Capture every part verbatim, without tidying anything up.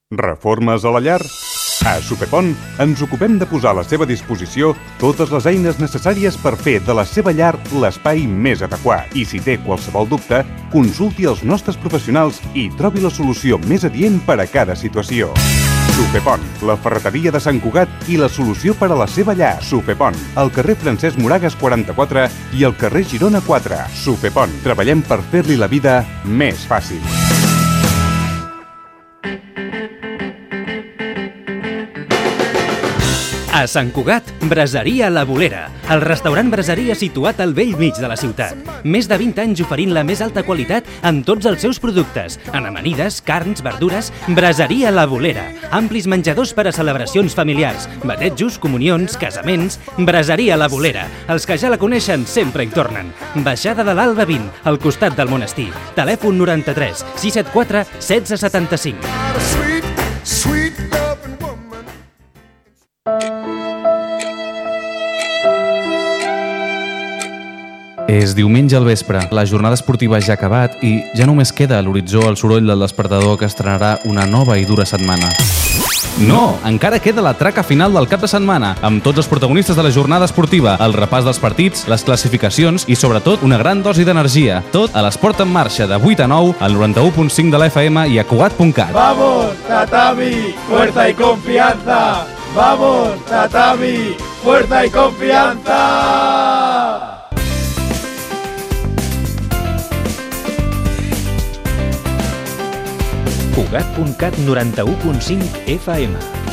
Reformes a la llar? A Supepont ens ocupem de posar a la seva disposició totes les eines necessàries per fer de la seva llar l'espai més adequat. I si té qualsevol dubte, consulti els nostres professionals i trobi la solució més adient per a cada situació. Supepont, la ferreteria de Sant Cugat i la solució per a la seva llar. Supepont, al carrer Francesc Moragas quaranta-quatre i al carrer Girona quatre. Supepont, treballem per fer-li la vida més fàcil. A Sant Cugat, Braseria La Bolera, el restaurant braseria situat al vell mig de la ciutat. Més de vint anys oferint la més alta qualitat en tots els seus productes, en amanides, carns, verdures. Braseria La Bolera, amplis menjadors per a celebracions familiars, batejos, comunions, casaments. Braseria La Bolera, els que ja la coneixen sempre hi tornen. Baixada de l'Alba vint, al costat del monestir. Telèfon noranta-tres sis set quatre setze setanta-cinc. És diumenge al vespre, la jornada esportiva ja ha acabat i ja només queda a l'horitzó el soroll del despertador que estrenarà una nova i dura setmana. No! Encara queda la traca final del cap de setmana, amb tots els protagonistes de la jornada esportiva, el repàs dels partits, les classificacions i, sobretot, una gran dosi d'energia. Tot a l'Esport en Marxa, de vuit a nou, al noranta-u punt cinc de la F M i a Cugat punt cat. ¡Vamos, Tatami! ¡Fuerza y confianza! ¡Vamos, Tatami! ¡Fuerza y confianza! Cugat punt cat noranta-u punt cinc F M.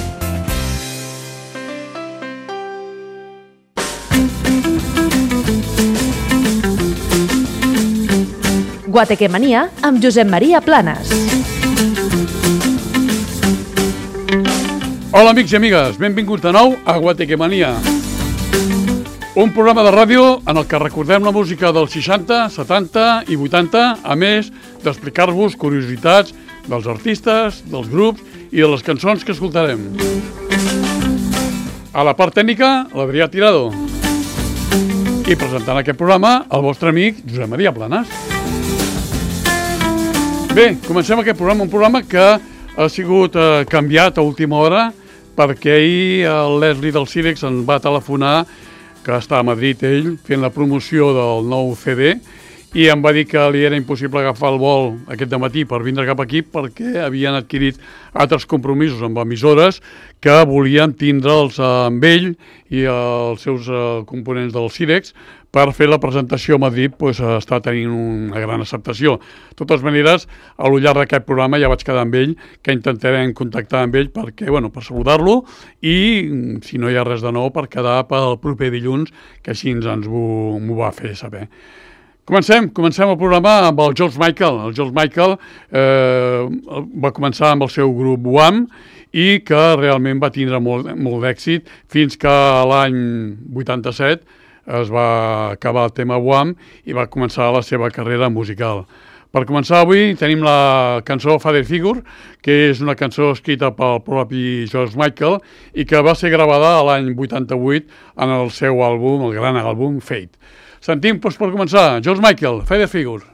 Guatequemania amb Josep Maria Planes. Hola amics i amigues, benvinguts de nou a Guatequemania. Un programa de ràdio en el que recordem la música dels seixanta, setanta i vuitanta, a més d'explicar-vos curiositats dels artistes, dels grups i de les cançons que escoltarem. A la part tècnica, l'Adrià Tirado. I presentant aquest programa, el vostre amic Josep Maria Planes. Bé, comencem aquest programa, un programa que ha sigut eh, canviat a última hora perquè ahir el Leslie del Cirex en va telefonar, que està a Madrid ell, fent la promoció del nou C D, i em va dir que li era impossible agafar el vol aquest dematí per vindre cap aquí perquè havien adquirit altres compromisos amb emissores que volien tindre'ls amb ell i els seus uh, components del Cirex per fer la presentació a Madrid. Pues, està tenint una gran acceptació. De totes maneres, a lo llarg d'aquest programa ja vaig quedar amb ell, que intentarem contactar amb ell perquè, bueno, per saludar-lo i, si no hi ha res de nou, per quedar pel proper dilluns, que així ens m'ho va fer saber. Comencem, comencem el programa amb el George Michael. El George Michael eh, va començar amb el seu grup Wham i que realment va tindre molt, molt d'èxit fins que l'any vuitanta-set es va acabar el tema Wham i va començar la seva carrera musical. Per començar avui tenim la cançó Father Figure, que és una cançó escrita pel propi George Michael i que va ser gravada l'any vuitanta-vuit en el seu àlbum, el gran àlbum Fate. Sentim, doncs, per començar, George Michael, Father Figure.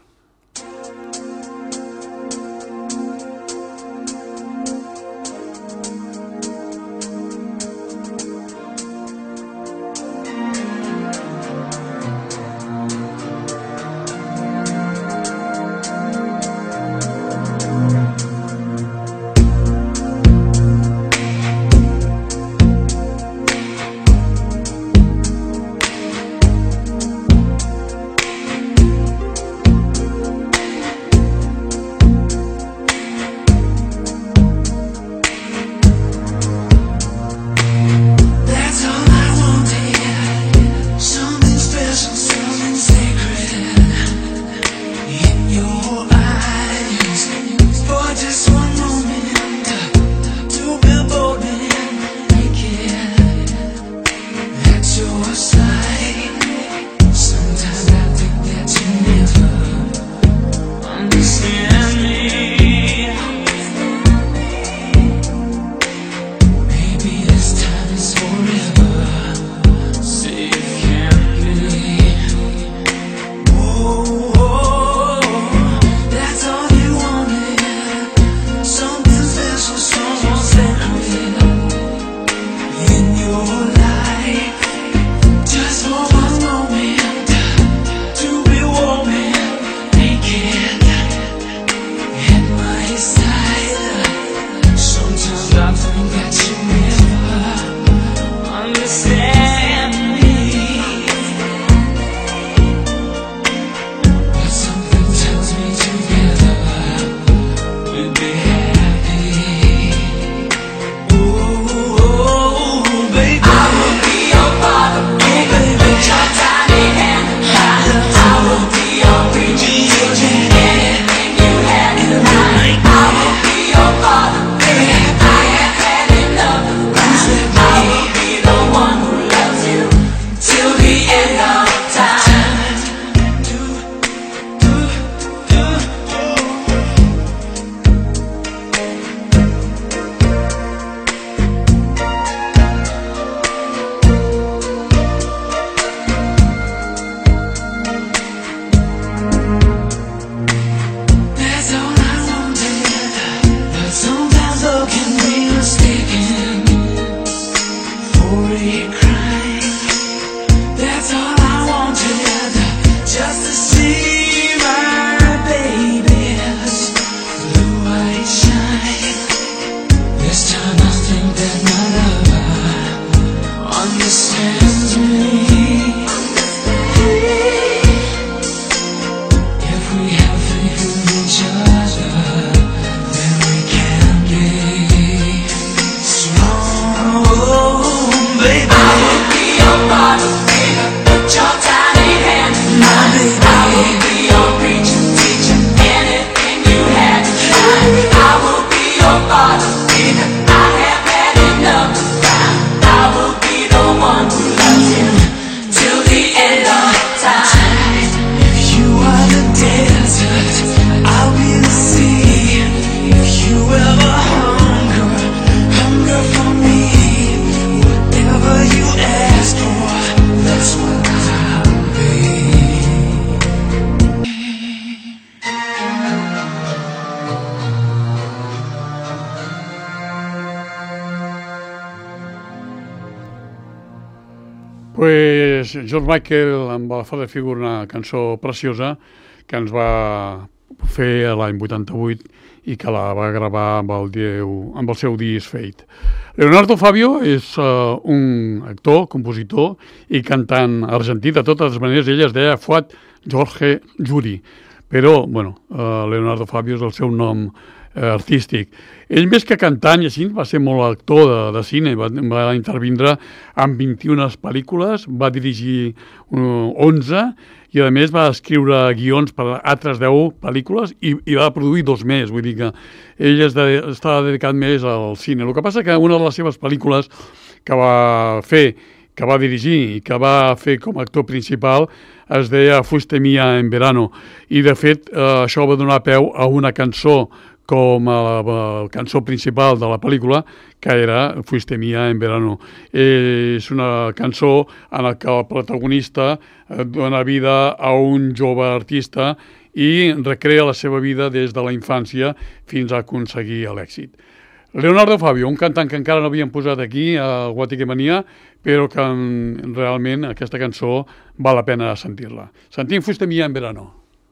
Pues George Michael em va fer de figura una cançó preciosa que ens va fer l'any vuitanta-vuit i que la va gravar amb el, Déu, amb el seu disc Fate. Leonardo Fabio és uh, un actor, compositor i cantant argentí. De totes maneres, ell es deia Fuad Jorge Juri, però bueno, uh, Leonardo Fabio és el seu nom uh, artístic. Ell, més que cantant, i així, va ser molt actor de, de cine, va, va intervindre en vint-i-una pel·lícules, va dirigir uh, onze, i a més va escriure guions per a altres deu pel·lícules i, i va produir dos més, vull dir que ell es de, estava dedicat més al cine. El que passa que una de les seves pel·lícules que va fer, que va dirigir i que va fer com a actor principal es deia Fuiste mía en verano, i de fet eh, això va donar peu a una cançó com a la, a la cançó principal de la pel·lícula, que era Fuiste mía en verano. És una cançó en la que el protagonista dona vida a un jove artista i recrea la seva vida des de la infància fins a aconseguir l'èxit. Leonardo Fabio, un cantant que encara no havíem posat aquí a Guatiquemania, però que realment aquesta cançó val la pena sentir-la. Sentim Fuiste mía en verano.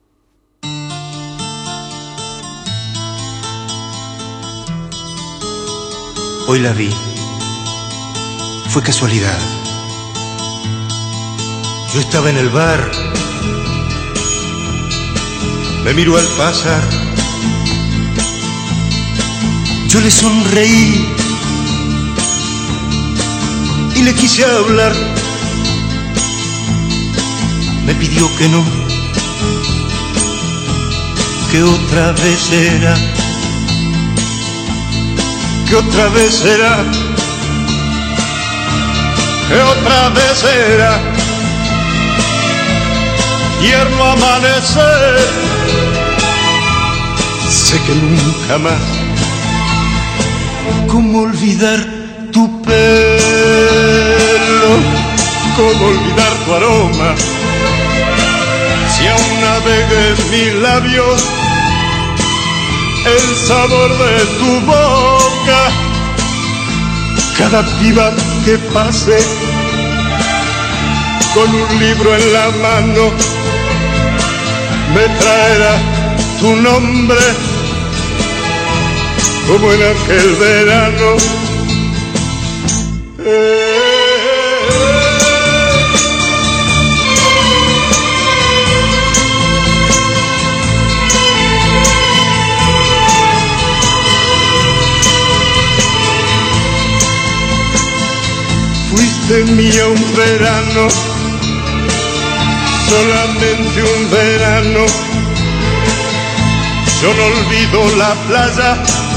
Hoy la vi. Fue casualidad. Yo estaba en el bar. Me miró al pasar. Yo le sonreí y le quise hablar. Me pidió que no, que otra vez era. Que otra vez será, que otra vez será, tierno amanecer. Sé que nunca más, cómo olvidar tu pelo, cómo olvidar tu aroma, si aún navega en mis labios el sabor de tu boca. Cada piba que pase con un libro en la mano me traerá tu nombre, como en aquel verano. Eh, Fuiste mía un verano, solamente un verano. Yo no olvido la playa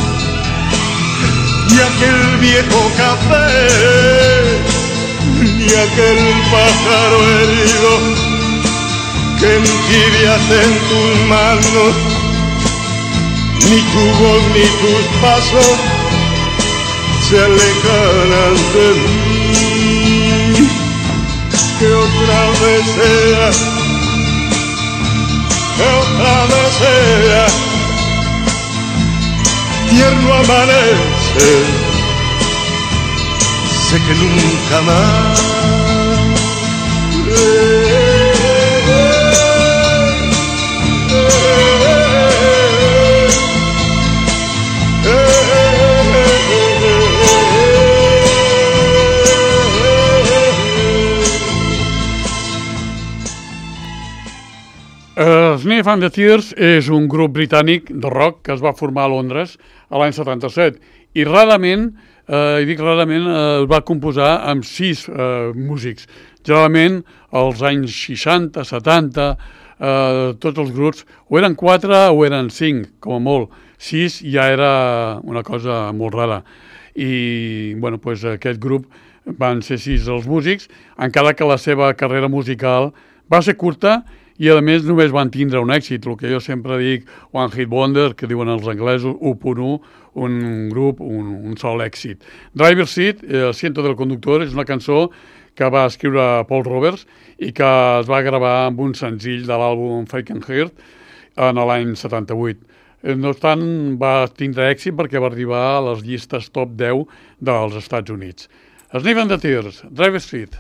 y aquel viejo café, ni aquel pájaro herido que envidiaste en tus manos, ni tu voz ni tus pasos se alejarán de mí. Que otra vez sea, que otra vez sea, tierno amanecer. Sé que nunca más. Uh, Sniff and the Tears és un grup britànic de rock que es va formar a Londres a l'any setanta-set i rarament, uh, i dic rarament, uh, es va composar amb sis uh, músics. Generalment, als anys seixanta, setanta, eh, tots els grups, o eren quatre o eren cinc, com a molt. Sis ja era una cosa molt rara. I, bueno, pues, aquest grup van ser sis els músics, encara que la seva carrera musical va ser curta i, a més, només van tindre un èxit, el que jo sempre dic, One Hit Wonder, que diuen els anglesos, u punt u, un grup, un, un sol èxit. Driver's Seat, El Siento del Conductor, és una cançó que va escriure Paul Roberts i que es va gravar amb un senzill de l'àlbum Fake and Heart en l'any setanta-vuit. No obstant, va tindre èxit perquè va arribar a les llistes top deu dels Estats Units. Sniff and the Tears, Driver's Seat.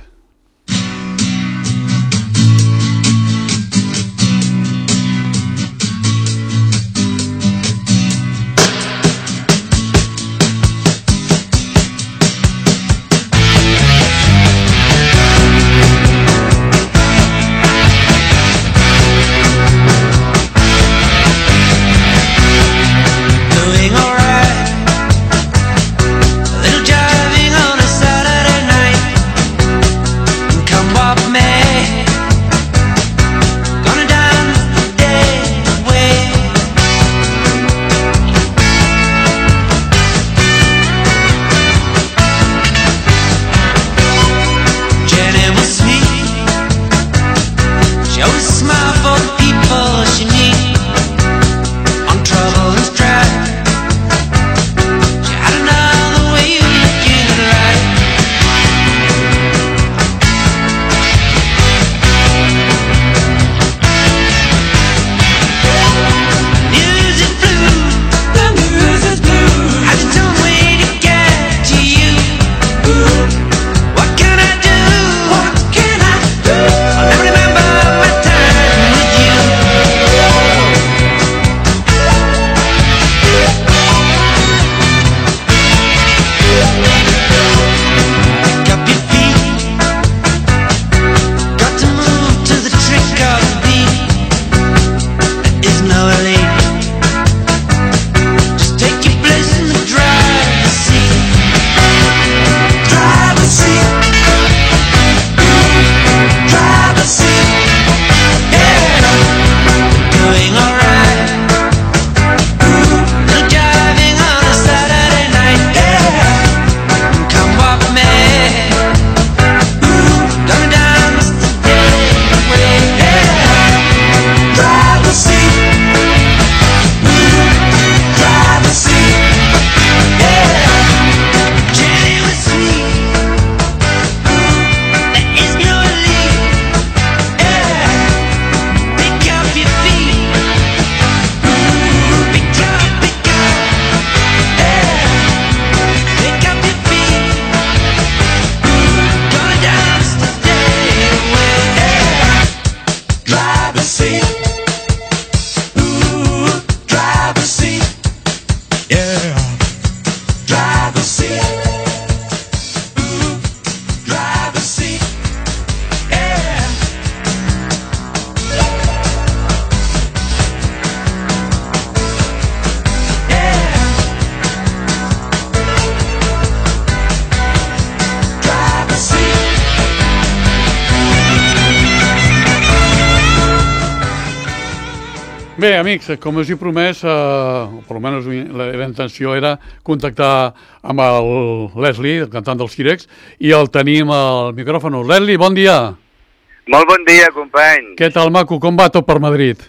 Bé, amics, com us he promès, eh, o per almenys la, la intenció era contactar amb el Leslie, el cantant dels T-Rex, i el tenim al micròfon. Leslie, bon dia. Molt bon dia, company. Què tal, maco? Com va tot per Madrid?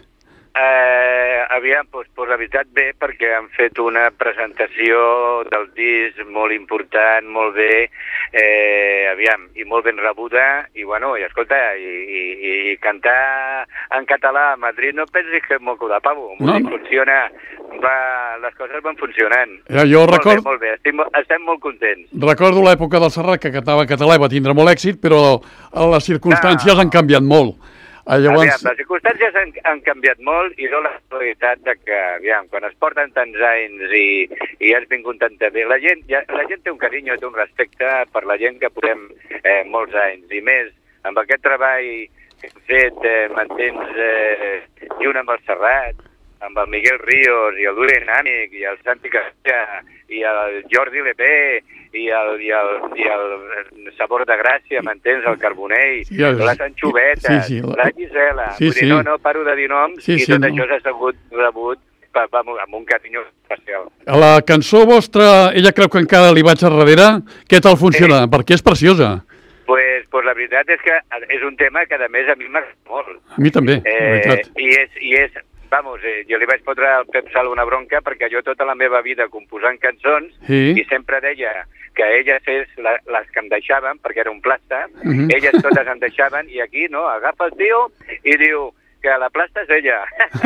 Eh, aviam, doncs, doncs la veritat bé, perquè han fet una presentació del disc molt important, molt bé, eh, aviam, i molt ben rebuda, i bueno, i escolta, i, i, i cantar en català a Madrid no pensis que és molt de pavo, no, no. Funciona, va, les coses van funcionant. Ja, jo molt record... bé, molt bé, estem, estem molt contents. Recordo l'època del Serrat, que cantava en català i va tindre molt èxit, però les circumstàncies no. han canviat molt. Llavors... Aviam, les circumstàncies han, han canviat molt i dona la realitat de que, aviam, quan es porten tants anys i, i has vingut tanta bé, la gent, ja, la gent té un carinyo, té un respecte per la gent que portem eh, molts anys, i més amb aquest treball que hem fet, eh, mantens eh, i un amb el Serrat, amb el Miguel Ríos i el Duri Dinàmic i el Santi Castella i el Jordi Lepé i el, i el, i el Sabor de Gràcia, m'entens? El Carbonell, sí, el... les Anxovetes, sí, sí, la, la Gisela. Sí, Vull dir, sí. no, no paro de dir noms sí, i tot sí, això no. s'ha sabut rebut pa, pa, amb un carinyo especial. A la cançó vostra, Ella creu que encara li vaig a darrere, què tal funciona? Sí. Perquè és preciosa. Pues, pues la veritat és que és un tema que, a més, a mi m'agrada molt. A mi també, eh, la veritat. I és, i és vamos, eh, jo li vaig fotre al Pep Sal una bronca perquè jo tota la meva vida composant cançons sí. i sempre deia que elles és la, les que em deixaven, perquè era un plasta, uh -huh. elles totes em deixaven i aquí, no, agafa el tio i diu que la plasta és ella.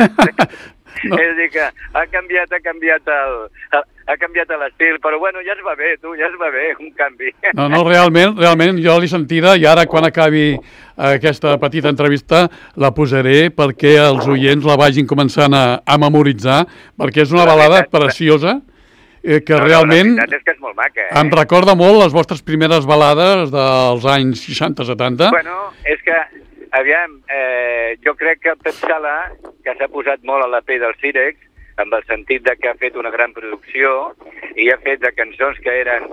No. És a dir, que ha canviat, ha canviat el... ha canviat l'estil, però bueno, ja es va bé, tu, ja es va bé, un canvi. No, no, realment, realment, jo l'he sentida i ara quan acabi aquesta petita entrevista la posaré perquè els oients la vagin començant a, a memoritzar, perquè és una la balada veritat, preciosa eh, que no, realment no, la és que és molt maca, eh? em recorda molt les vostres primeres balades dels anys seixanta setanta. Bueno, és que aviam, eh, jo crec que el Pep Sala, que s'ha posat molt a la pell del Cirex, amb el sentit de que ha fet una gran producció i ha fet de cançons que eren,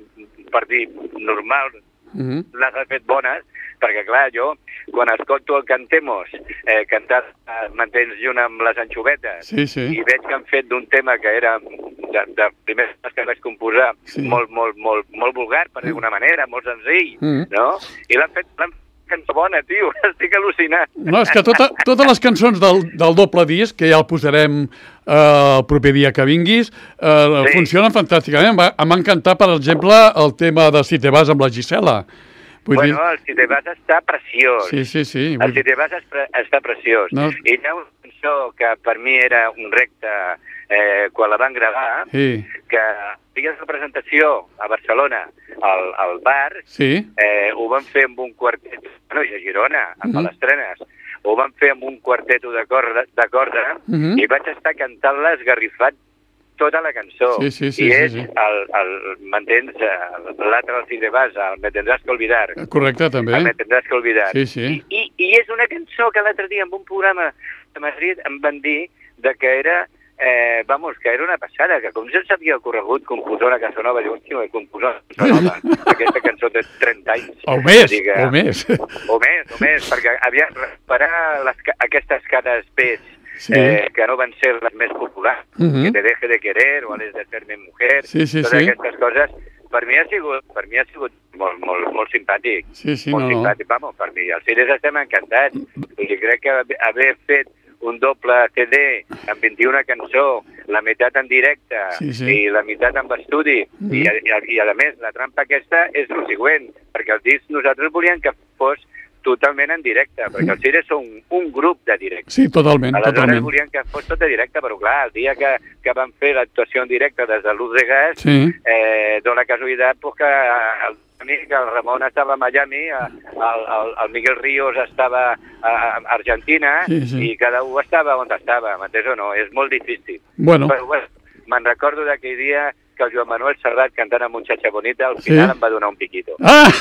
per dir, normals, uh-huh. les ha fet bones, perquè clar, jo, quan escolto el Cantemos, eh, cantat, eh, m'entens, junt amb les Anxovetes, sí, sí. i veig que han fet d'un tema que era, de, de primers que vaig composar, sí. molt, molt, molt, molt vulgar, per d'alguna manera, molt senzill, uh-huh. no? I l'han fet, l'han cançó bona, tio, estic al·lucinat. No, és que tota, totes les cançons del, del doble disc, que ja el posarem eh, el proper dia que vinguis, eh, sí. funcionen fantàsticament. Em va encantar, per exemple, el tema de Si te vas amb la Gisela. Vull bueno, dir... el Si te vas està preciós. Sí, sí, sí. El Si te vas està preciós. No. I hi ha una cançó que per mi era un recte eh, quan la van gravar, sí. que digues la presentació a Barcelona, al, al bar, sí. eh, ho van fer amb un quartet, bueno, i a Girona, amb uh-huh. les trenes, ho van fer amb un quarteto de corda, de corda uh-huh. i vaig estar cantant-la esgarrifat tota la cançó. Sí, sí, sí, I sí, és, sí. el, el, m'entens, l'altre del Si te vas, el Me tendrás que olvidar. Correcte, també. El Me tendrás que olvidar. Sí, sí. I, i, I és una cançó que l'altre dia en un programa de Madrid em van dir de que era Eh, vamos, que era una passada, que com ja s'havia ocorregut composar una cançó nova, diu, tio, he composat una cançó nova, aquesta cançó té trenta anys. O més, que, o més. O més, o més, perquè havia de recuperar les, aquestes cares B, sí. eh, que no van ser les més populars, uh-huh. que te deje de querer, o has de ser-me mujer, sí, sí, totes sí. aquestes coses, per mi ha sigut, per mi ha sigut molt, molt, molt simpàtic. Sí, sí, molt no, simpàtic, no. Vamos, per mi. Els Cires estem encantats, i crec que haver fet un doble C D amb vint-i-una cançó, la meitat en directe sí, sí. i la meitat en estudi. Mm-hmm. I, i, I a més, la trampa aquesta és el següent, perquè el disc nosaltres volíem que fos totalment en directe, perquè els Cires són un, un grup de directe. Sí, totalment. Aleshores totalment. volíem que fos tot de directe, però clar, el dia que, que van fer l'actuació en directe des de Luz de Gas, sí. eh, dona casualitat pues, que el que el Ramon estava a Miami, el, el, el Miguel Ríos estava a Argentina sí, sí. i cada un estava on estava, m'entens o no? És molt difícil. Bueno. Però bueno, me'n recordo d'aquell dia que el Joan Manuel Serrat cantant a Muchacha Bonita al final sí. em va donar un piquito.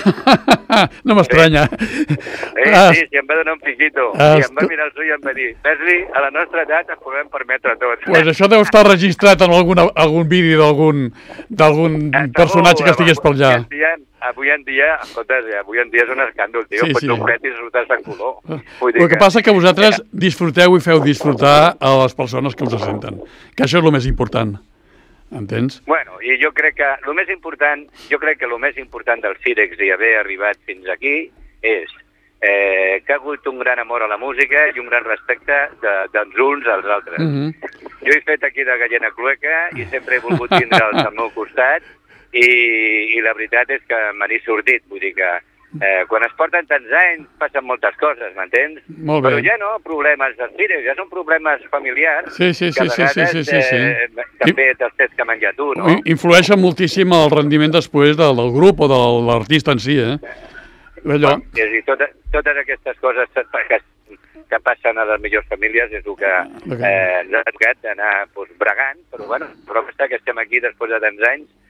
Ah! No m'estranya. Sí, ah, sí, sí, em va donar un piquito. Ah, I em va mirar els ulls i em va dir, Leslie, a la nostra edat ens podem permetre tot. Pues això deu estar registrat en algun, algun vídeo d'algun d'algun personatge que estigués per allà. Avui en dia, escolta, avui en dia és un escàndol, tio, sí, pots sí. un pet i surtes de color. Vull dir el que, que passa és que vosaltres disfruteu i feu disfrutar a les persones que us senten, que això és el més important. Entens? Bueno, i jo crec que el més important, jo crec que el més important del Cirex i haver arribat fins aquí és eh, que ha hagut un gran amor a la música i un gran respecte de, dels uns als altres. Uh-huh. Jo he fet aquí de gallina clueca i sempre he volgut tindre'ls al meu costat i, i la veritat és que me n'he sortit, vull dir que Eh, quan es porten tants anys passen moltes coses, m'entens? Molt bé. Però ja no problemes dels Cirex, ja són problemes familiars sí, sí, sí, que a vegades sí, sí, sí, sí. Eh, també te'ls tens que menjar tu, no? Influeixen moltíssim el rendiment després del, del grup o de l'artista en si, eh? Allò... És a dir, tot, totes aquestes coses que, que passen a les millors famílies és el que eh, ens ha tocat d'anar pues, bregant, però bueno, però està que estem aquí després de tants anys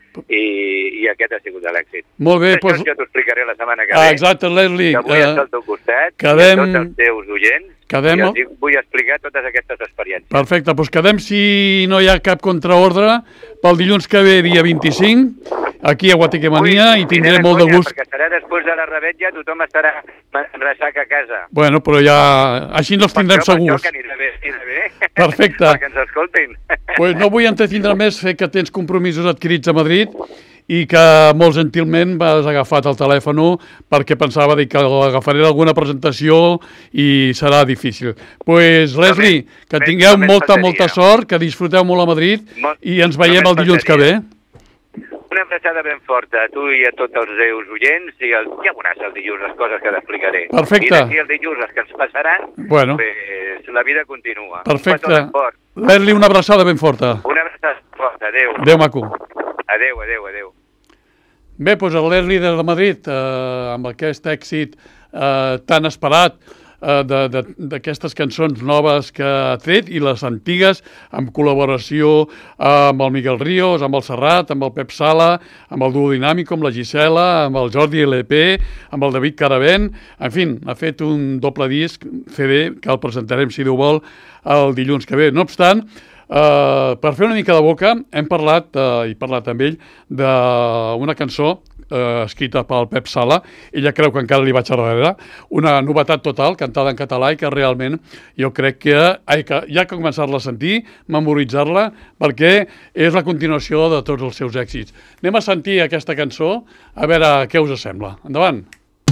i, i aquest ha sigut l'èxit. Molt bé, Això doncs... ja t'ho explicaré la setmana que Ah, ve. exacte, Leslie. Que vull eh, estar al teu costat, quedem- i a tots els teus oients, quedem- i els dic- vull explicar totes aquestes experiències. Perfecte, doncs quedem, si no hi ha cap contraordre, pel dilluns que ve, dia vint-i-cinc, aquí a Guatiquemania, i tindré Mira, molt de conya, gust. Perquè serà després de la rebetlla, tothom estarà en ressac a casa. Bueno, però ja... Així no els tindrem Per això, segurs. Per això que anirà bé, anirà bé. Perfecte. Perquè ens escoltin. Pues no vull entretindre més, sé que tens compromisos adquirits a Madrid i que molt gentilment m'has agafat el telèfon perquè pensava dir que agafaré alguna presentació i serà difícil. Pues, Leslie, que només- tingueu només molta, faltaria. molta sort, que disfruteu molt a Madrid Molt- i ens veiem només el dilluns que ve. Una abraçada ben forta a tu i a tots els teus oients i el, ja veuràs el dilluns les coses que t'explicaré. Perfecte. I d'aquí el dilluns les que ens passaran, Bueno. pues, la vida continua. Perfecte. Un petó ben fort. Leslie, una abraçada ben forta. Una abraçada forta. Adéu. Adéu, maco. Adéu, adéu, adéu. Bé, doncs el Leslie de Madrid, eh, amb aquest èxit eh, tan esperat eh, de- de- d'aquestes cançons noves que ha tret i les antigues, amb col·laboració amb el Miguel Ríos, amb el Serrat, amb el Pep Sala, amb el Duo Dinàmico, amb la Gisela, amb el Jordi L P, amb el David Caravent. En fi, ha fet un doble disc C D que el presentarem, si Déu vol, el dilluns que ve. No obstant, Uh, per fer una mica de boca, hem parlat, uh, i parlat amb ell, d'una cançó uh, escrita pel Pep Sala. Ella creu que encara li vaig a darrere. Una novetat total, cantada en català, i que realment jo crec que, ai, que ja que començar-la a sentir, memoritzar-la, perquè és la continuació de tots els seus èxits. Anem a sentir aquesta cançó, a veure què us sembla. Endavant!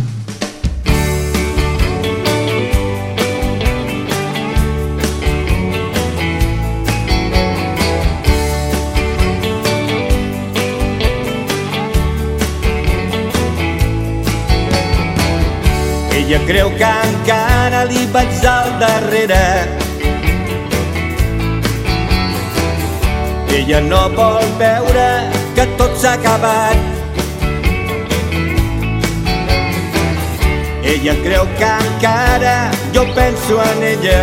Ella creu que encara li vaig al darrere. Ella no vol veure que tot s'ha acabat. Ella creu que encara jo penso en ella.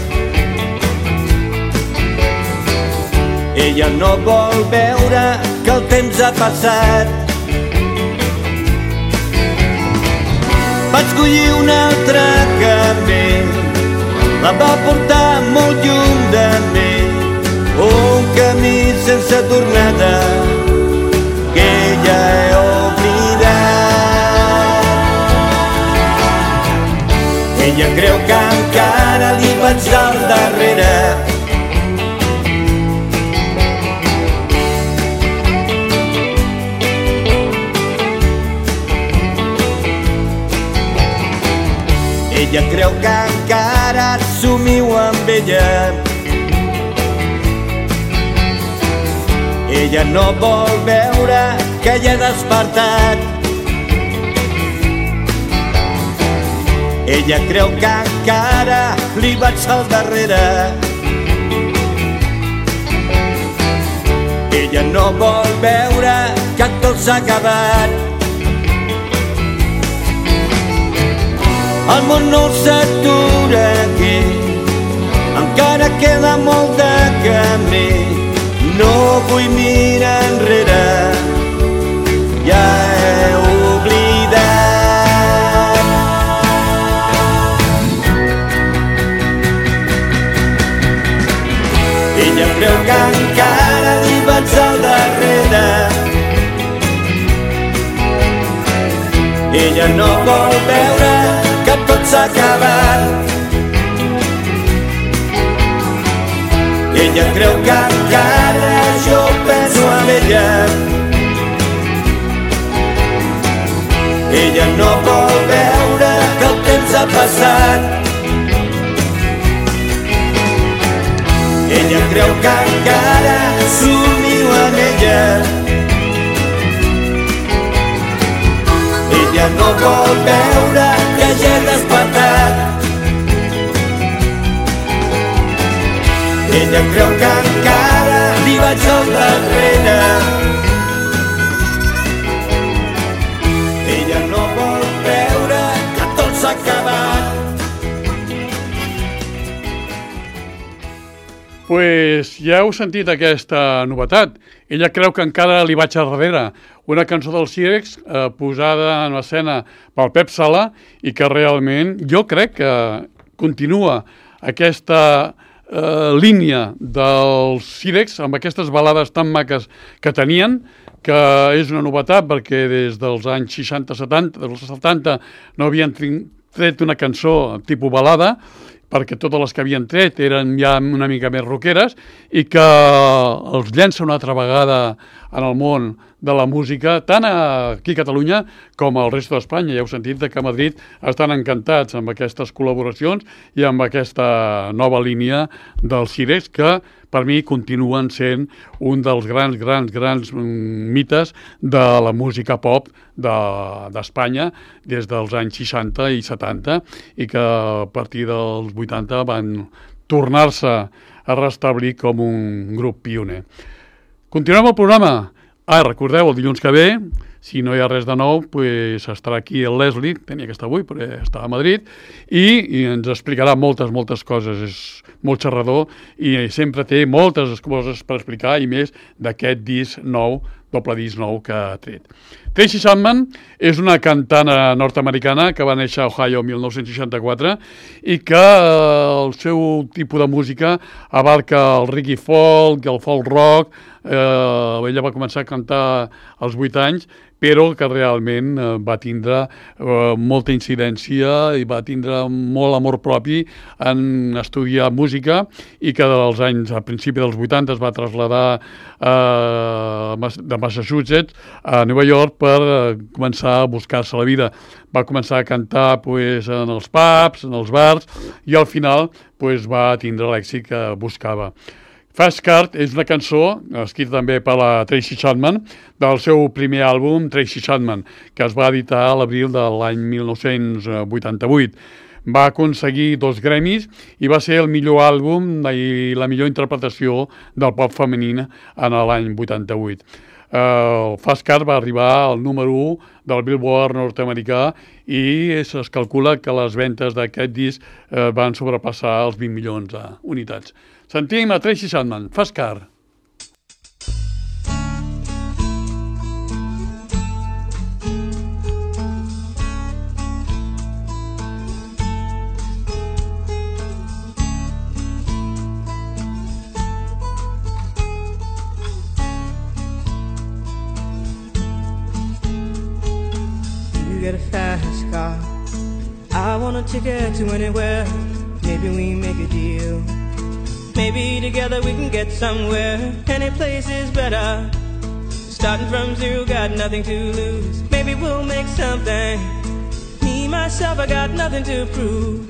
Ella no vol veure que el temps ha passat. Vaig escollir un altre camí, la va portar molt lluny de mi, un camí sense tornada que ja he oblidat. Ella creu que encara li vaig al darrere. Ella creu que encara somiu amb ella. Ella no vol veure que ja he despertat. Ella creu que encara li vaig al darrere. Ella no vol veure que tot s'ha acabat. El món no s'atura aquí, encara queda molt de camí. No vull mirar enrere, ja he oblidat. Ella creu que encara li vaig al darrere. Ella no vol veure que tot s'ha acabat. Ella creu que encara jo penso en ella. Ella no vol veure que el temps ha passat. Ella creu que encara somio en ella. Ella no vol veure que ja he despertat. Ella creu que encara li vaig al darrere. Ella no vol veure que tot s'ha acabat. Pues ja heu sentit aquesta novetat. Ella creu que encara li vaig a darrere. Una cançó dels Sirex eh, posada en escena pel Pep Sala i que realment jo crec que continua aquesta eh, línia dels Sirex amb aquestes balades tan maques que tenien, que és una novetat perquè des dels anys seixanta setanta, dels setanta, no havien tret una cançó tipus balada, perquè totes les que havien tret eren ja una mica més rockeres i que els llença una altra vegada en el món de la música, tant aquí a Catalunya com al resto d'Espanya. Ja heu sentit que a Madrid estan encantats amb aquestes col·laboracions i amb aquesta nova línia dels Sirex, que per mi continuen sent un dels grans, grans, grans mites de la música pop d'Espanya des dels anys seixanta i setanta i que a partir dels vuitanta van tornar-se a restablir com un grup pioner. Continuem el programa. Ah, recordeu, el dilluns que ve, si no hi ha res de nou, pues estarà aquí el Leslie, tenia que estar avui, però està a Madrid, i, i ens explicarà moltes, moltes coses. És molt xerrador i sempre té moltes coses per explicar, i més d'aquest disc nou, doble disc nou que ha tret. Tracy Chapman és una cantant nord-americana que va néixer a Ohio el mil nou-cents seixanta-quatre i que eh, el seu tipus de música abarca el reggae folk, el folk rock. Eh, ella va començar a cantar als vuit anys, però que realment eh, va tindre eh, molta incidència i va tindre molt amor propi en estudiar música i que dels anys, a principi dels vuitanta es va traslladar eh, de Massachusetts a Nova York per eh, començar a buscar-se la vida. Va començar a cantar pues, en els pubs, en els bars, i al final pues, va tindre l'èxit que buscava. Fast Car és una cançó, escrita també per la Tracy Chapman, del seu primer àlbum, Tracy Chapman, que es va editar a l'abril de l'any mil nou-cents vuitanta-vuit. Va aconseguir dos Grammys i va ser el millor àlbum i la millor interpretació del pop femení en l'any vuitanta-vuit. Uh, Fast Car va arribar al número u del Billboard nord-americà i es calcula que les ventes d'aquest disc uh, van sobrepassar els vint milions d'unitats. Sentim a Tracy Chapman, Fast Car. Get a fast car. I want a ticket to anywhere. Maybe we make a deal. Maybe together we can get somewhere. Any place is better. Starting from zero, got nothing to lose. Maybe we'll make something. Me, myself, I got nothing to prove.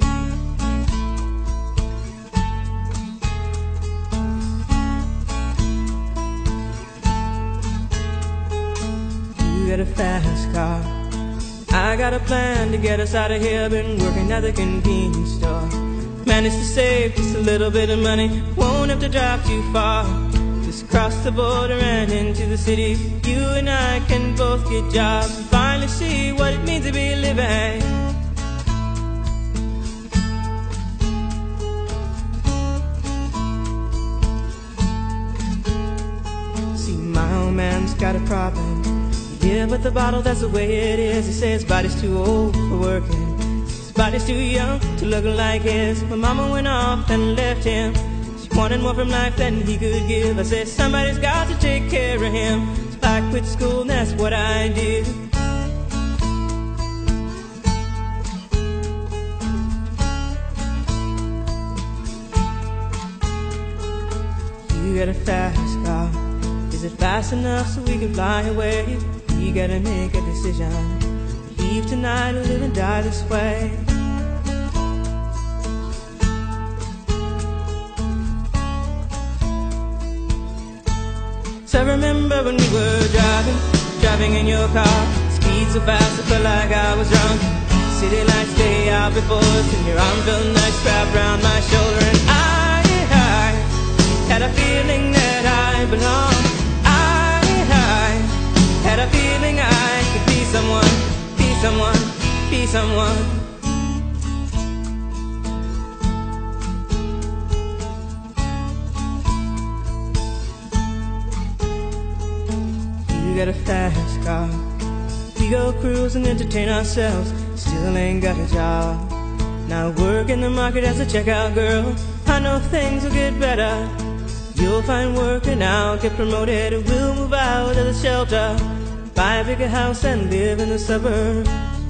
You get a fast car. I got a plan to get us out of here. Been working at the convenience store. Managed to save just a little bit of money. Won't have to drive too far. Just cross the border and into the city. You and I can both get jobs and finally see what it means to be living. See, my old man's got a problem. Yeah, but the bottle, that's the way it is. He says his body's too old for working. His body's too young to look like his. My mama went off and left him. She wanted more from life than he could give. I said, somebody's got to take care of him. So I quit school and that's what I did. You got a fast car. Is it fast enough so we can fly away? You gotta make a decision. Leave tonight or live and die this way. So I remember when we were driving, driving in your car. Speed so fast I felt like I was drunk. City lights day out before us, and your arm felt nice wrapped around my shoulder. And I, I had a feeling that I belonged. Had a feeling I could be someone, be someone, be someone. get a fast car. We go cruise and entertain ourselves, still ain't got a job. Now work in the market as a checkout girl. I know things will get better. You'll find work and I'll get promoted. We'll move out of the shelter, buy a bigger house and live in the suburbs.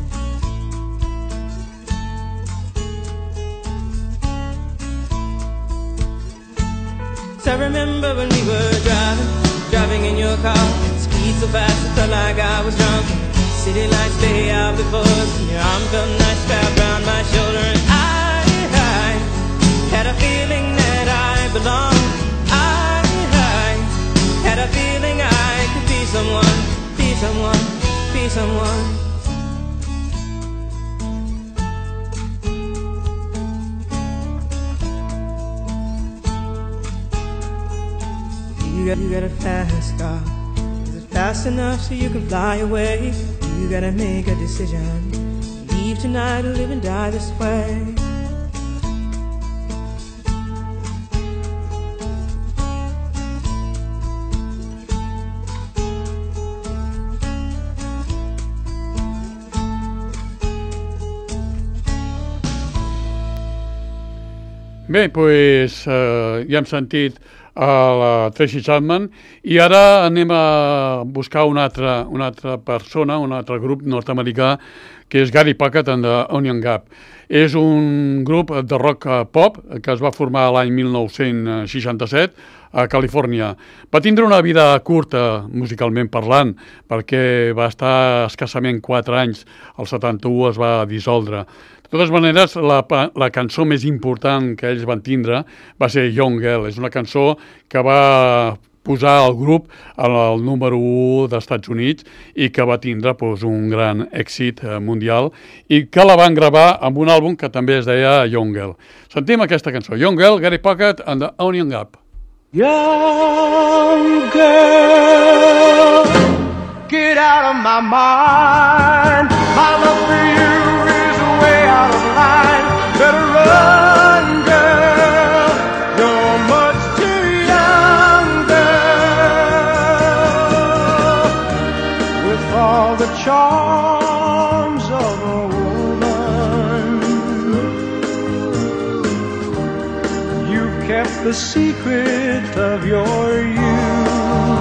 So I remember when we were driving, driving in your car, speed so fast it felt like I was drunk. City lights lay out before us, and your arm felt nice wrapped around my shoulder. And I, I had a feeling that I belonged. I, I had a feeling I could be someone, be someone, be someone. You got, you got a fast car. Is it fast enough so you can fly away? You gotta make a decision. Leave tonight or live and die this way. Bé, doncs eh, ja hem sentit a la Tracy Chapman i ara anem a buscar una altra, una altra persona, un altre grup nord-americà que és Gary Packard and the Onion Gap. És un grup de rock pop que es va formar l'any mil nou-cents seixanta-set a Califòrnia. Va tindre una vida curta musicalment parlant perquè va estar escassament quatre anys, el setanta-u es va dissoldre. De totes maneres, la, la cançó més important que ells van tindre va ser Young Girl. És una cançó que va posar el grup al número u dels Estats Units i que va tindre doncs, un gran èxit mundial i que la van gravar amb un àlbum que també es deia Young Girl. Sentim aquesta cançó, Young Girl, Gary Packard and the Onion Gap. Young girl, get out of my mind. My love for you way out of line. Better run, girl. You're much too young, girl. With all the charms of a woman, you kept the secret of your youth.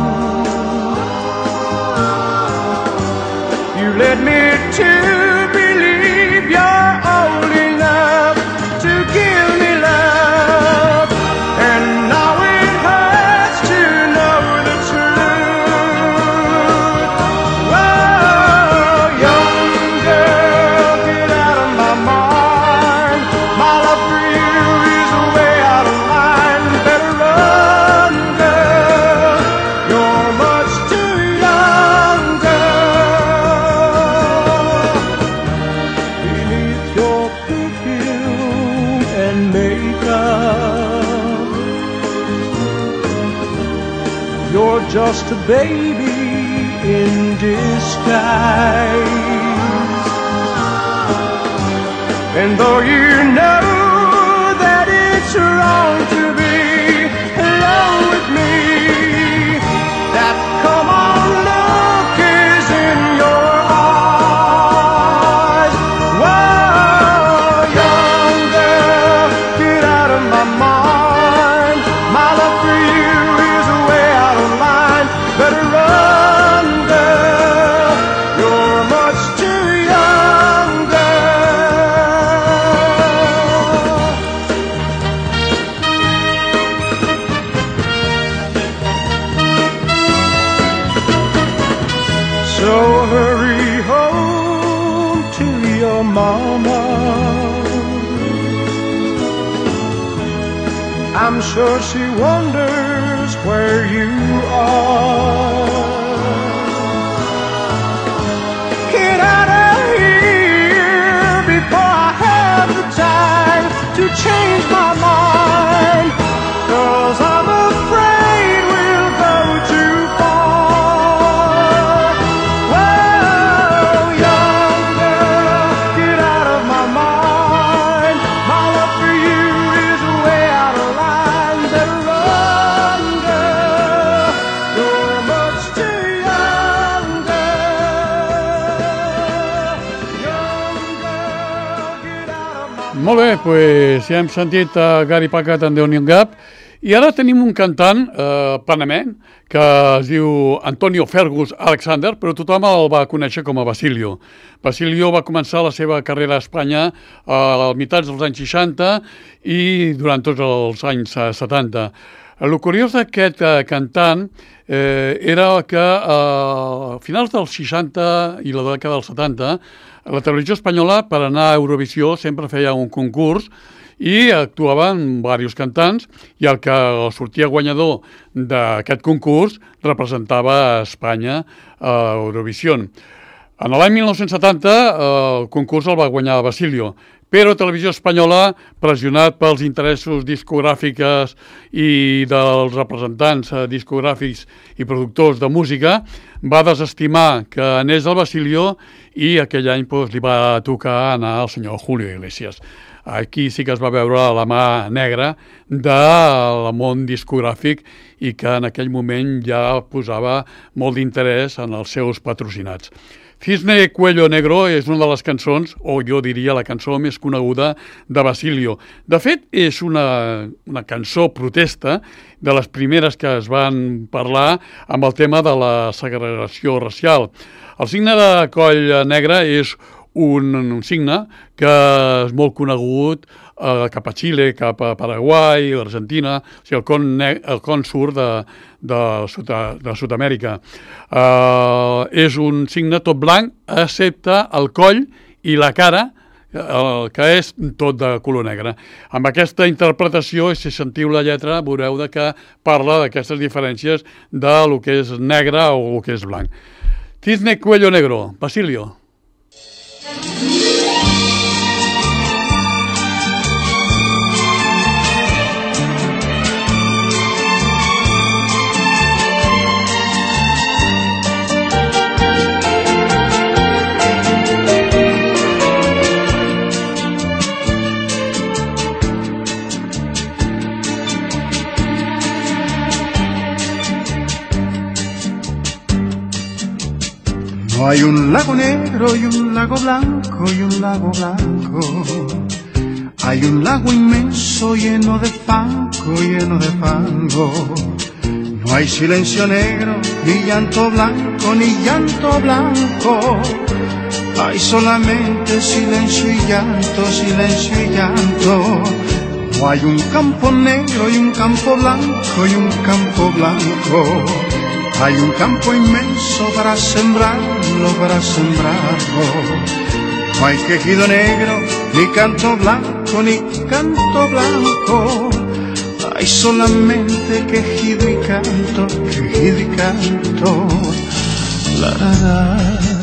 You led me to you're old enough to give me love, and now it hurts to know the truth. Whoa, young girl, get out of my mind. My love for you is way out of line. Better run, girl. You're much too young, girl. You're just a baby in disguise. And though you know that it's wrong to be alone with me, that come on look is in your eyes. Whoa, young girl, get out of my mind. My love for you is way out of line. Better run, girl. You're much too young, girl. So hurry home to your mama. I'm sure she wonders where you are. Get out of here before I have the time to change my mind, 'cause I'm afraid we'll go too far. Whoa, young girl, get out of my mind. My love for you is way out of line. Better run, girl. You're much too young. Molt bé, doncs ja hem sentit a Gary Packard and the Onion Gap i ara tenim un cantant eh, panameny que es diu Antonio Fergus Alexander, però tothom el va conèixer com a Basilio. Basilio va començar la seva carrera a Espanya a mitjans dels anys seixanta i durant tots els anys setanta. El curiós d'aquest eh, cantant eh, era que eh, a finals dels seixanta i la dècada dels setanta la televisió espanyola, per anar a Eurovisió, sempre feia un concurs i actuaven diversos cantants i el que sortia guanyador d'aquest concurs representava Espanya a Eurovisió. En l'any mil nou-cents setanta el concurs el va guanyar Basilio, però Televisió Espanyola, pressionat pels interessos discogràfics i dels representants discogràfics i productors de música, va desestimar que anés el Basilio i aquell any doncs, li va tocar anar al senyor Julio Iglesias. Aquí sí que es va veure la mà negra del món discogràfic i que en aquell moment ja posava molt d'interès en els seus patrocinats. Cisne Cuello Negro és una de les cançons, o jo diria la cançó més coneguda de Basilio. De fet, és una, una cançó protesta de les primeres que es van parlar amb el tema de la segregació racial. El signe de coll negre és un, un signe que és molt conegut eh, cap a Xile, cap a Paraguai, Argentina, o sigui, el con, el con sur de, de, Sud, de Sud-amèrica. Eh, és un signe tot blanc, excepte el coll i la cara, el que és tot de color negre. Amb aquesta interpretació, si sentiu la lletra, veureu de que parla d'aquestes diferències de lo que és negre o el que és blanc. Cisne Cuello Negro, Basilio. No hay un lago negro y un lago blanco y un lago blanco. Hay un lago inmenso lleno de fango, lleno de fango. No hay silencio negro, ni llanto blanco, ni llanto blanco. Hay solamente silencio y llanto, silencio y llanto. No hay un campo negro y un campo blanco y un campo blanco. Hay un campo inmenso para sembrarlo, para sembrarlo. No hay quejido negro, ni canto blanco, ni canto blanco. Hay solamente quejido y canto, quejido y canto. La, la, la.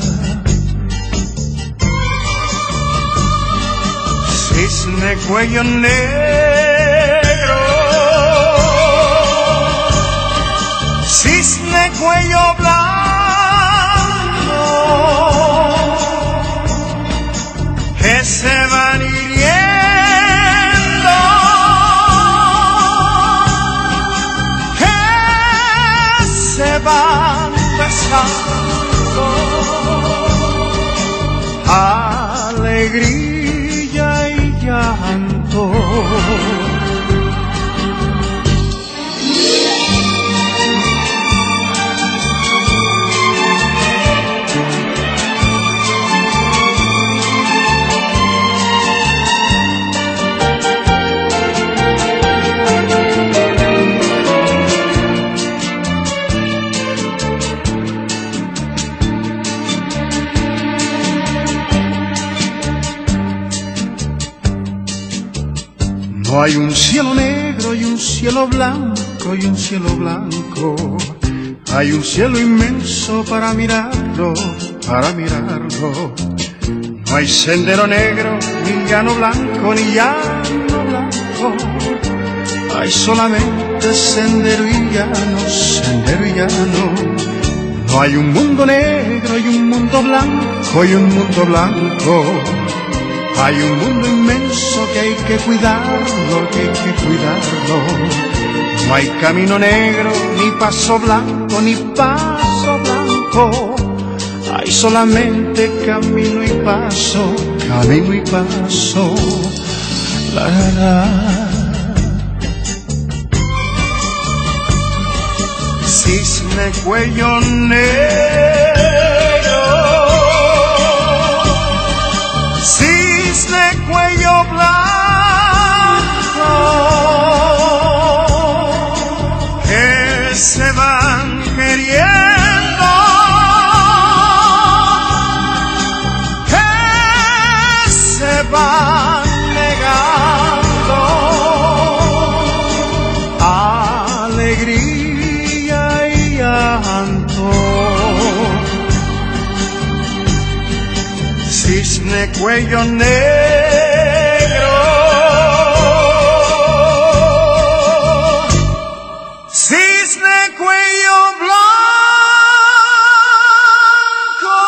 Cisne cuello negro, cisne cuello blanco, que se van hiriendo, que se van besando. Alegría y llanto. No hay un cielo negro y un cielo blanco y un cielo blanco. Hay un cielo inmenso para mirarlo, para mirarlo. No hay sendero negro, ni llano blanco, ni llano blanco. Hay solamente sendero y llano, sendero y llano. No hay un mundo negro y un mundo blanco y un mundo blanco. Hay un mundo inmenso que hay que cuidarlo, que hay que cuidarlo. No hay camino negro, ni paso blanco, ni paso blanco. Hay solamente camino y paso, camino y paso. la la la. Cisne cuello negro, cisne cuello blanco, que se van queriendo, que se van negando alegría y llanto. Cisne cuello negro, cisne cuello blanco.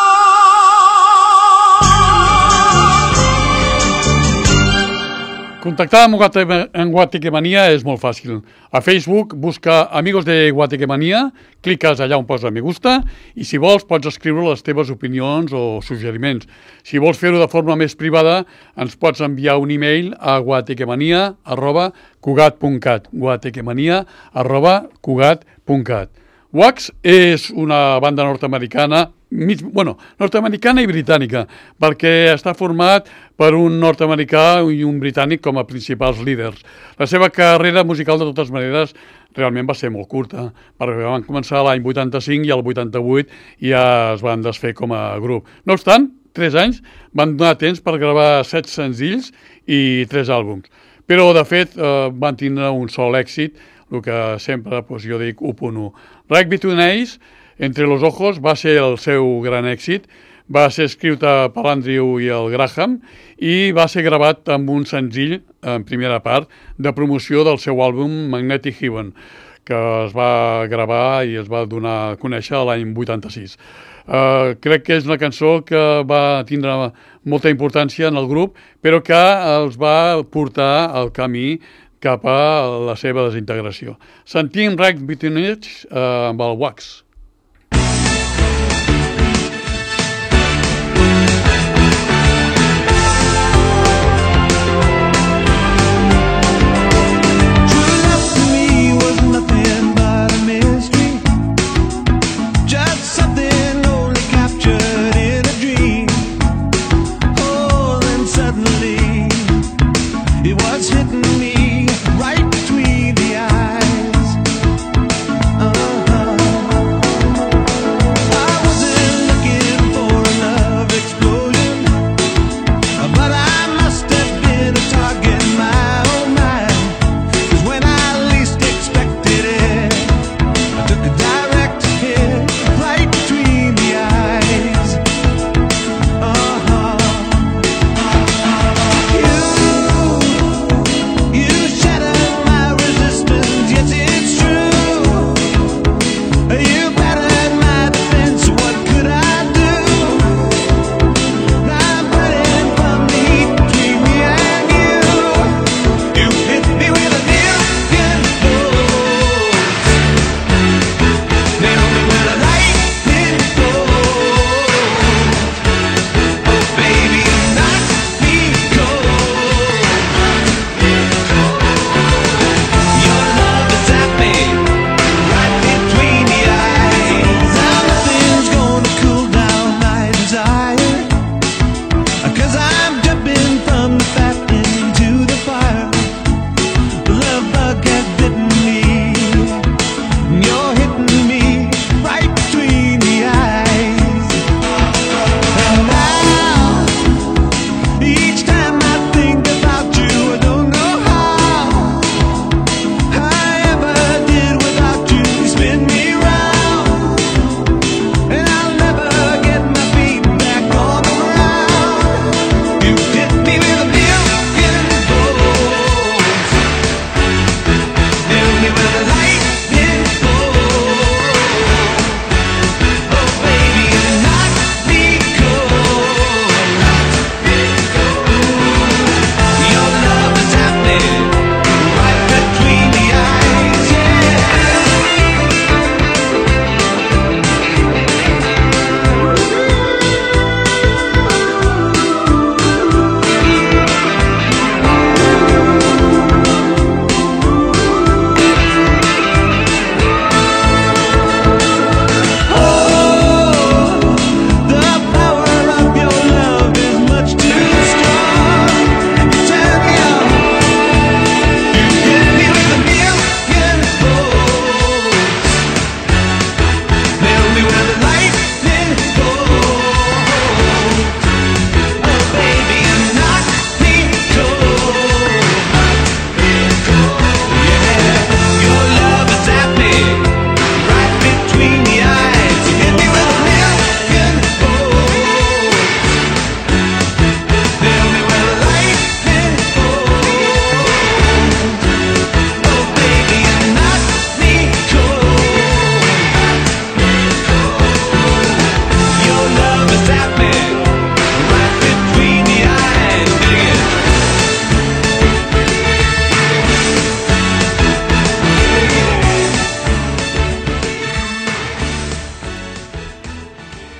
Contactar amb Guate- en Guatequemania és molt fàcil. A Facebook busca Amigos de Guatequemania, cliques allà on posa me gusta i si vols pots escriure les teves opinions o suggeriments. Si vols fer-ho de forma més privada ens pots enviar un e-mail a guatequemania arroba cugat punt cat guatequemania arroba cugat punt cat. Wax és una banda nord-americana, mig, bueno, nord-americana i britànica, perquè està format per un nord-americà i un britànic com a principals líders. La seva carrera musical, de totes maneres, realment va ser molt curta, perquè van començar l'any vuitanta-cinc i el vuitanta-vuit ja es van desfer com a grup. No obstant, tres anys van donar temps per gravar set senzills i tres àlbums. Però, de fet, eh, van tindre un sol èxit, el que sempre pues, jo dic u punt u. Right Between Eyes, Entre los Ojos, va ser el seu gran èxit, va ser escrita per l'Andrew i el Graham i va ser gravat amb un senzill, en primera part, de promoció del seu àlbum Magnetic Heaven, que es va gravar i es va donar a conèixer l'any vuitanta-sis. Uh, crec que és una cançó que va tindre molta importància en el grup, però que els va portar al camí cap a la seva desintegració. Sentim Right Between Eyes uh, amb el Wax. Right between the eyes. Uh-huh.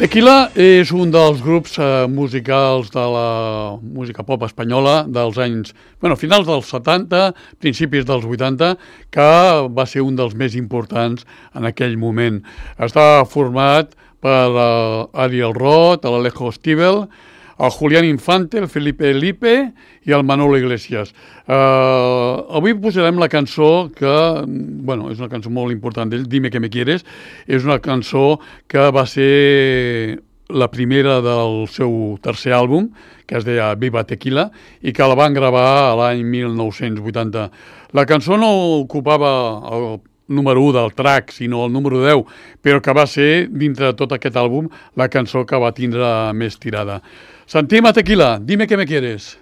Tequila és un dels grups eh, musicals de la música pop espanyola dels anys, bueno, finals dels setanta, principis dels vuitanta, que va ser un dels més importants en aquell moment. Està format per eh, Ariel Roth, l'Alejo Stivel, el Julián Infante, el Felipe Lipe i el Manolo Iglesias. Uh, avui posarem la cançó que, bueno, és una cançó molt important d'ell, Dime que me quieres. És una cançó que va ser la primera del seu tercer àlbum, que es deia Viva Tequila, i que la van gravar l'any mil nou-cents vuitanta. La cançó no ocupava el número u del track, sinó el número deu, però que va ser, dintre de tot aquest àlbum, la cançó que va tindre més tirada. Sentim a Tequila, Dime que me quieres.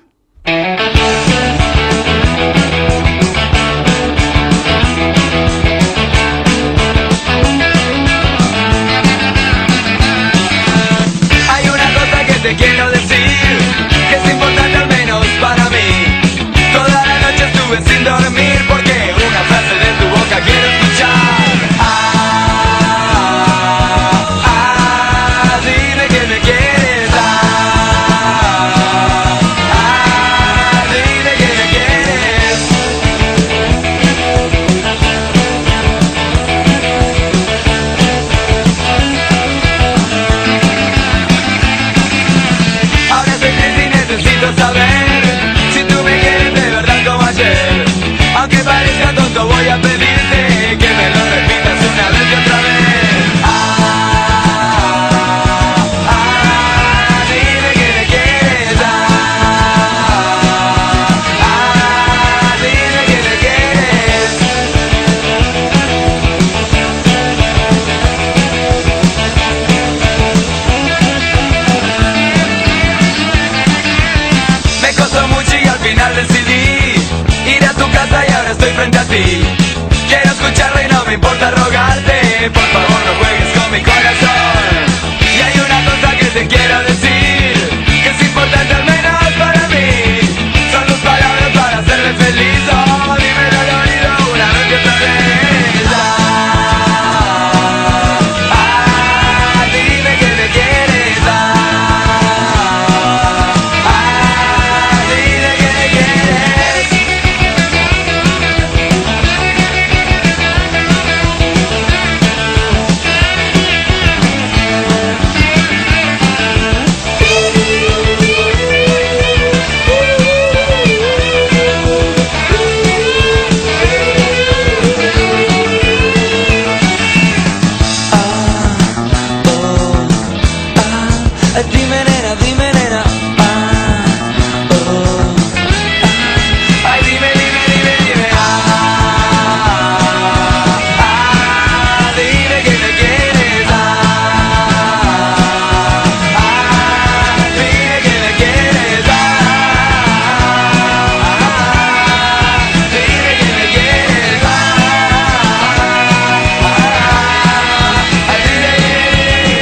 Hay una cosa que te quiero decir, que es importante al menos para mí. Toda la noche estuve sin dormir porque una frase de tu boca quiero escuchar. Ah, ah, dime que me quieres. Ah, ah, dime que me quieres. Ahora estoy triste y necesito saber si tú me quieres de verdad como ayer. Aunque parezca tonto voy a pedirte que me lo repitas una vez y otra vez. Ah, ah, dime que me quieres. Ah, ah, dime que me quieres. Me costó mucho y al final decidí ir a tu casa y ahora estoy frente a ti. Quiero escucharla y no me importa rogarte. Por favor no juegues con mi corazón. Y hay una cosa que te quiero decir, que es importante al menos para mí. Son tus palabras para hacerme feliz. Oh, dímelo al oído una vez y otra vez. Ah, ah, dime que me quieres. Ah, ah, dime que me quieres. Ah, dime nena, dime nena. Ah, oh, ah. Ay, dime, dime, dime, dime. Ah, ah, dime que me quieres. Ah, ah, dime que me quieres. Ah, ah, dime que me quieres. Ah, ah, ay, dime, dime, dime.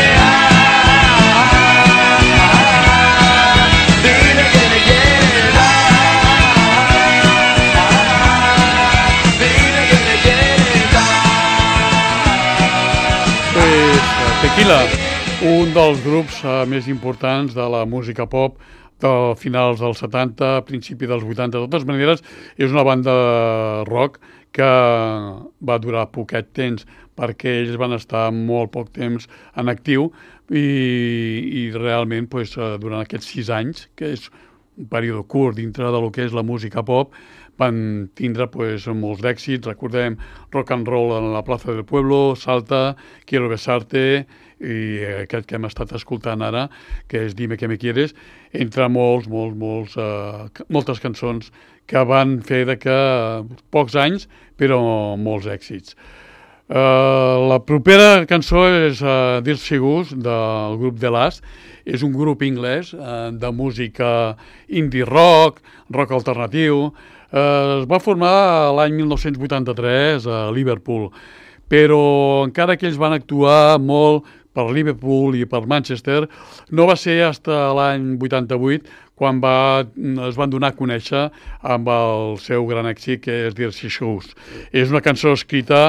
Tequila, un dels grups eh, més importants de la música pop de finals dels setanta, principi dels vuitanta. De totes maneres, és una banda rock que va durar poquet temps perquè ells van estar molt poc temps en actiu i, i realment pues, durant aquests sis anys, que és un període curt dintre del que és la música pop, van tindre pues, molts d'èxits. Recordem Rock and Roll en la plaça del Pueblo, Salta, Quiero besarte i aquest que hem estat escoltant ara, que és Dime que me quieres, entre molts, molts, molts, uh, moltes cançons que van fer de que pocs anys, però molts èxits. Uh, la propera cançó és uh, Dirty Figures del grup The Last. És un grup anglès uh, de música indie rock, rock alternatiu. Uh, es va formar l'any mil nou-cents vuitanta-tres a Liverpool, però encara que ells van actuar molt per Liverpool i per Manchester, no va ser fins l'any vuitanta-vuit quan va, es van donar a conèixer amb el seu gran èxit, que és Dirty Shoes. És una cançó escrita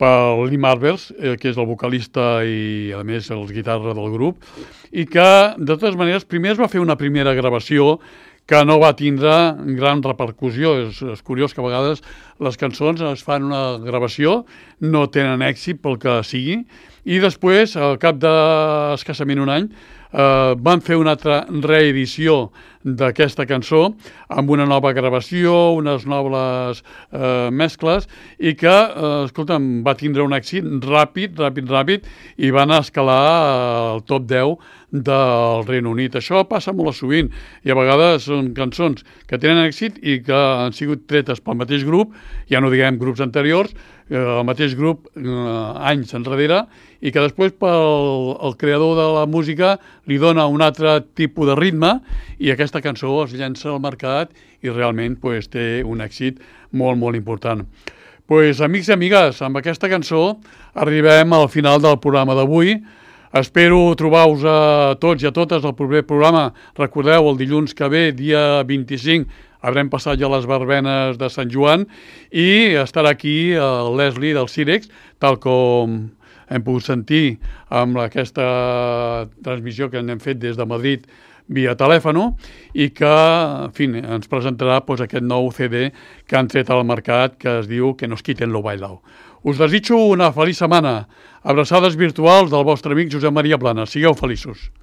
per Lee Marvers, eh, que és el vocalista i, a més, el guitarra del grup, i que, de totes maneres, primer es va fer una primera gravació que no va tindre gran repercussió. És, és curiós que a vegades les cançons es fan una gravació, no tenen èxit pel que sigui, i després, al cap d'escassament un any, eh, van fer una altra reedició d'aquesta cançó amb una nova gravació, unes noves eh, mescles, i que, eh, escolta'm, va tindre un èxit ràpid, ràpid, ràpid, i van escalar al top deu del Regne Unit. Això passa molt sovint, i a vegades són cançons que tenen èxit i que han sigut tretes pel mateix grup, ja no diguem grups anteriors, eh, el mateix grup eh, anys enrere, i que després pel el creador de la música li dona un altre tipus de ritme, i aquesta cançó es llença al mercat i realment pues, té un èxit molt, molt important. Pues, amics i amigues, amb aquesta cançó arribem al final del programa d'avui. Espero trobar-vos a tots i a totes al proper programa. Recordeu, el dilluns que ve, dia vint-i-cinc, haurem passat ja les verbenes de Sant Joan i estarà aquí el Leslie del Cirex, tal com hem pogut sentir amb aquesta transmissió que hem fet des de Madrid via telèfon, i que, en fi, ens presentarà pues, aquest nou C D que han tret al mercat, que es diu Que nos quiten lo bailao. Us desitjo una feliç setmana. Abraçades virtuals del vostre amic Josep Maria Planas. Sigueu feliços.